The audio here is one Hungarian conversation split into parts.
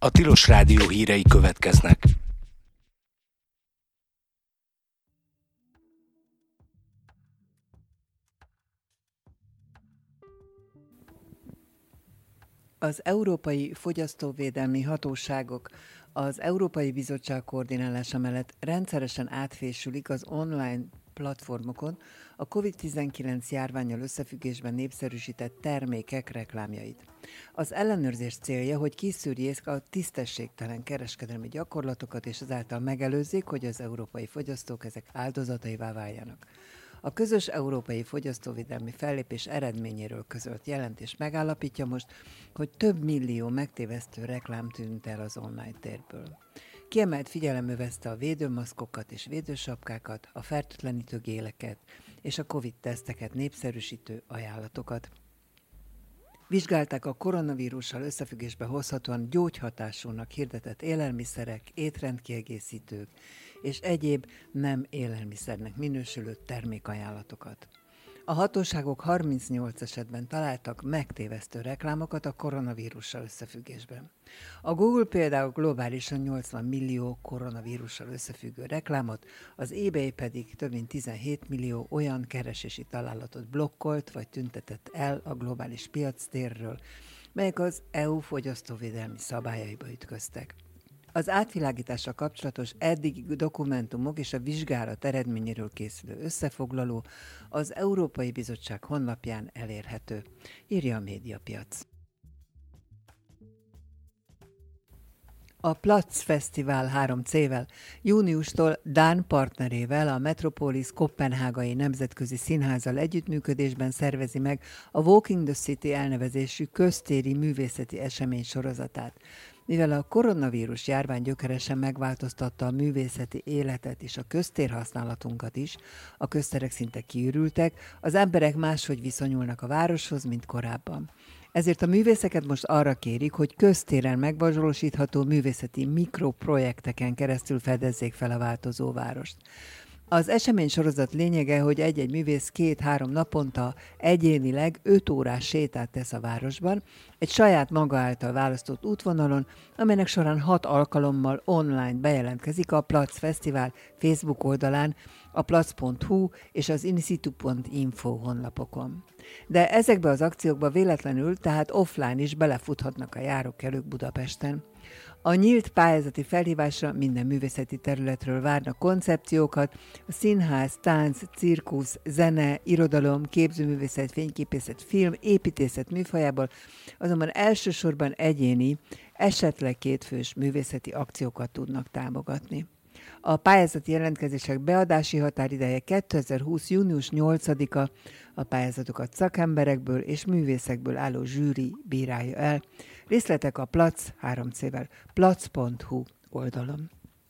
A Tilos Rádió hírei következnek. Az Európai Fogyasztóvédelmi Hatóságok az Európai Bizottság koordinálása mellett rendszeresen átfésülik az online platformokon a COVID-19 járvánnyal összefüggésben népszerűsített termékek reklámjait. Az ellenőrzés célja, hogy kiszűrjék a tisztességtelen kereskedelmi gyakorlatokat, és ezáltal megelőzzék, hogy az európai fogyasztók ezek áldozataivá váljanak. A közös európai fogyasztóvédelmi fellépés eredményéről közölt jelentés megállapítja most, hogy több millió megtévesztő reklám tűnt el az online térből. Kiemelt figyelem övezte a védőmaszkokat és védősapkákat, a fertőtlenítő géleket és a Covid-teszteket népszerűsítő ajánlatokat. Vizsgálták a koronavírussal összefüggésbe hozhatóan gyógyhatásúnak hirdetett élelmiszerek, étrendkiegészítők és egyéb nem élelmiszernek minősülő termékajánlatokat. A hatóságok 38 esetben találtak megtévesztő reklámokat a koronavírussal összefüggésben. A Google például globálisan 80 millió koronavírussal összefüggő reklámot, az eBay pedig több mint 17 millió olyan keresési találatot blokkolt vagy tüntetett el a globális piactérről, melyek az EU fogyasztóvédelmi szabályaiba ütköztek. Az átvilágítással kapcsolatos eddigi dokumentumok és a vizsgálat eredményéről készülő összefoglaló az Európai Bizottság honlapján elérhető, írja a Médiapiac. A Platz Fesztivál 3C-vel júniustól dán partnerével, a Metropolis Koppenhágai Nemzetközi Színházzal együttműködésben szervezi meg a Walking the City elnevezésű köztéri művészeti esemény sorozatát. Mivel a koronavírus járvány gyökeresen megváltoztatta a művészeti életet és a köztérhasználatunkat is, a közterek szinte kiürültek, az emberek máshogy viszonyulnak a városhoz, mint korábban. Ezért a művészeket most arra kérik, hogy köztéren megvalósítható művészeti mikroprojekteken keresztül fedezzék fel a változó várost. Az esemény sorozat lényege, hogy egy-egy művész 2-3 naponta egyénileg 5 órás sétát tesz a városban, egy saját maga által választott útvonalon, amelynek során 6 alkalommal online bejelentkezik a Platz Fesztivál Facebook oldalán, a platz.hu és az insitu.info honlapokon. De ezekbe az akciókba véletlenül, tehát offline is belefuthatnak a járókelők Budapesten. A nyílt pályázati felhívásra minden művészeti területről várnak koncepciókat, a színház, tánc, cirkusz, zene, irodalom, képzőművészet, fényképészet, film, építészet műfajából, azonban elsősorban egyéni, esetleg 2 fős művészeti akciókat tudnak támogatni. A pályázati jelentkezések beadási határideje 2020. június 8-a, a pályázatokat szakemberekből és művészekből álló zsűri bírálja el. Részletek a Platz 3C-vel, platz.hu oldalon.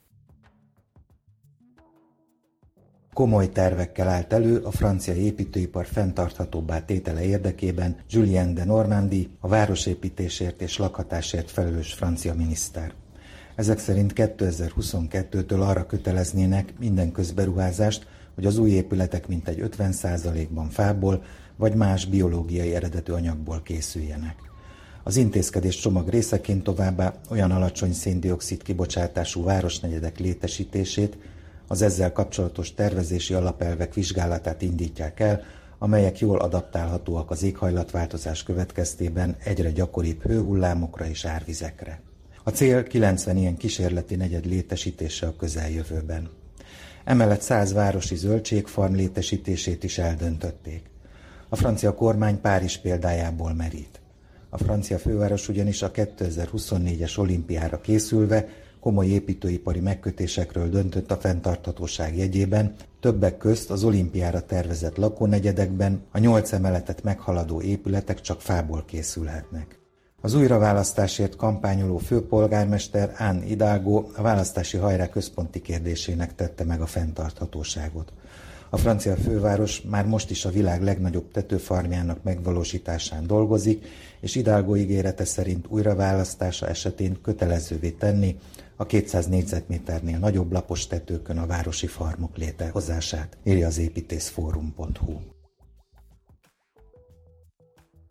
Komoly tervekkel állt elő a francia építőipar fenntarthatóbbá tétele érdekében Julien de Normandie, a városépítésért és lakhatásért felelős francia miniszter. Ezek szerint 2022-től arra köteleznének minden közberuházást, hogy az új épületek mintegy 50%-ban fából vagy más biológiai eredetű anyagból készüljenek. Az intézkedés csomag részeként továbbá olyan alacsony szén-dioxid kibocsátású városnegyedek létesítését, az ezzel kapcsolatos tervezési alapelvek vizsgálatát indítják el, amelyek jól adaptálhatóak az éghajlatváltozás következtében egyre gyakoribb hőhullámokra és árvizekre. A cél 90 ilyen kísérleti negyed létesítése a közeljövőben. Emellett 100 városi zöldségfarm létesítését is eldöntötték. A francia kormány Párizs példájából merít. A francia főváros ugyanis a 2024-es olimpiára készülve komoly építőipari megkötésekről döntött a fenntarthatóság jegyében, többek közt az olimpiára tervezett lakónegyedekben a 8 emeletet meghaladó épületek csak fából készülhetnek. Az újraválasztásért kampányoló főpolgármester Anne Hidalgo a választási hajrá központi kérdésének tette meg a fenntarthatóságot. A francia főváros már most is a világ legnagyobb tetőfarmjának megvalósításán dolgozik, és Hidalgo ígérete szerint újraválasztása esetén kötelezővé tenni a 200 négyzetméternél nagyobb lapos tetőkön a városi farmok létrehozását, írja az építészforum.hu.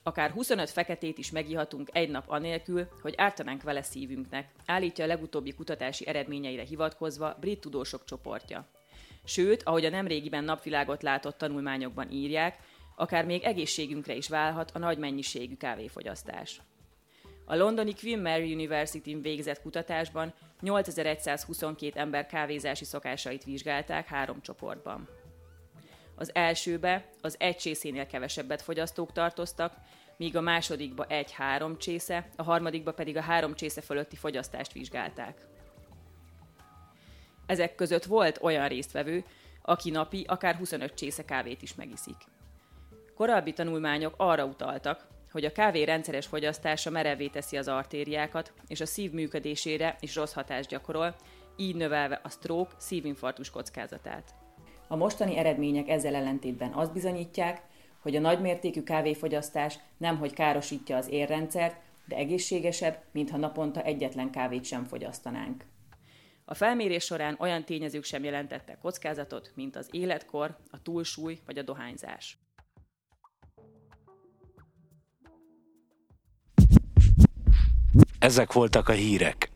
Akár 25 feketét is megihatunk egy nap anélkül, hogy ártanánk vele szívünknek, állítja a legutóbbi kutatási eredményeire hivatkozva brit tudósok csoportja. Sőt, ahogy a nemrégiben napvilágot látott tanulmányokban írják, akár még egészségünkre is válhat a nagy mennyiségű kávéfogyasztás. A londoni Queen Mary University-n végzett kutatásban 8122 ember kávézási szokásait vizsgálták 3 csoportban. Az elsőbe az 1 csészénél kevesebbet fogyasztók tartoztak, míg a másodikba 1-3 csésze, a harmadikba pedig a 3 csésze fölötti fogyasztást vizsgálták. Ezek között volt olyan résztvevő, aki napi akár 25 csésze kávét is megiszik. Korábbi tanulmányok arra utaltak, hogy a kávé rendszeres fogyasztása merevvé teszi az artériákat, és a szív működésére is rossz hatást gyakorol, így növelve a stroke, szívinfarktus kockázatát. A mostani eredmények ezzel ellentétben azt bizonyítják, hogy a nagymértékű kávéfogyasztás nemhogy károsítja az érrendszert, de egészségesebb, mintha naponta egyetlen kávét sem fogyasztanánk. A felmérés során olyan tényezők sem jelentettek kockázatot, mint az életkor, a túlsúly vagy a dohányzás. Ezek voltak a hírek.